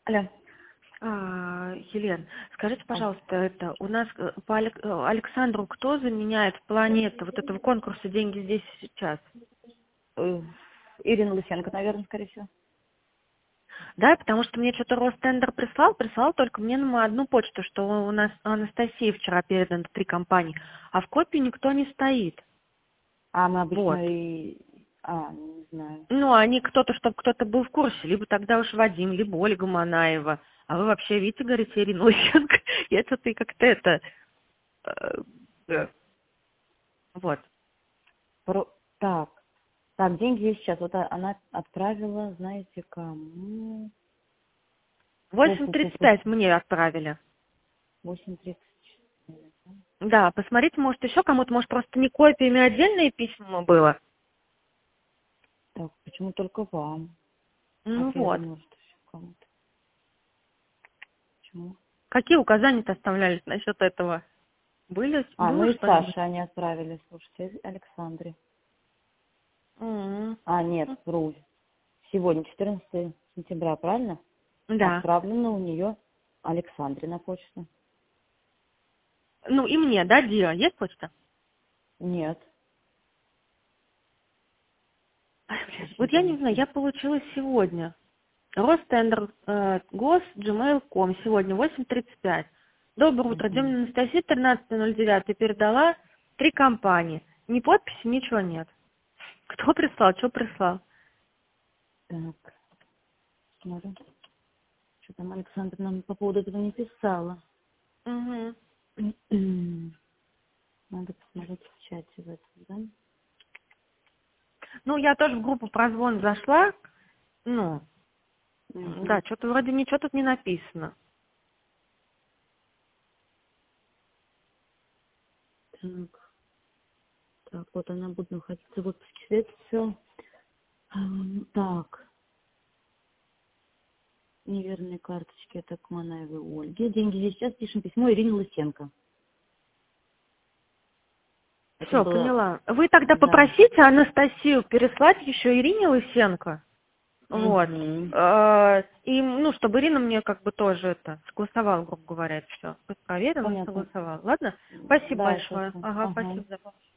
Алло. Елена, скажите, пожалуйста, это у нас по Александру кто заменяет в плане вот этого конкурса «Деньги здесь и сейчас»? Ирина Лысенко, наверное, скорее всего. Да, потому что мне что-то Ростендер прислал только мне на одну почту, что у нас Анастасии вчера передано 3 компании, а в копии никто не стоит. Мы обычно Вот. не знаю. Ну, они чтобы кто-то был в курсе, либо тогда уж Вадим, либо Ольга Манаева. А вы вообще видите, говорите, Ирина Лысенко. Я что-то и как-то это... Вот. Так, деньги есть сейчас. Вот она отправила, знаете, кому? 8:35 мне отправили. 8:34. Да, посмотрите, может, еще кому-то, может, просто не копиями отдельные письма было. Так, почему только вам? Ну Я вот. думала, что еще кому-то. Почему? Какие указания-то оставлялись насчет этого? Было И что-нибудь? Саше они отправили, слушайте, Александре. М. Нет, вру. Сегодня 14 сентября, правильно? Да. Отправлено у нее Александре на почту. Ну и мне, да, Диа? Есть почта? Нет. Вот я не знаю, я получила сегодня. Ростендер, gmail.com, сегодня 8:35. Доброе утро, Демина Анастасия, 13.09. Передала 3 компании. Ни подписи, ничего нет. Кто прислал, что прислал? Так, смотрю. Что там Александра нам по поводу этого не писала. Угу. Надо посмотреть в чате в этом, да? Ну, я тоже в группу прозвон зашла. Ну, да, что-то вроде ничего тут не написано. Так, вот она будет находиться в отпуске света, все. Так, неверные карточки, это к Манаевой Ольге. Деньги здесь сейчас пишем письмо Ирине Лысенко. Это Все, было, поняла. Вы тогда да. попросите Анастасию переслать еще Ирине Лысенко. Вот. И, чтобы Ирина мне как бы тоже это согласовала, грубо говоря, это все. Пусть проверила и Понятно. согласовала. Ладно? Спасибо Да, большое. хорошо. Ага, спасибо за помощь.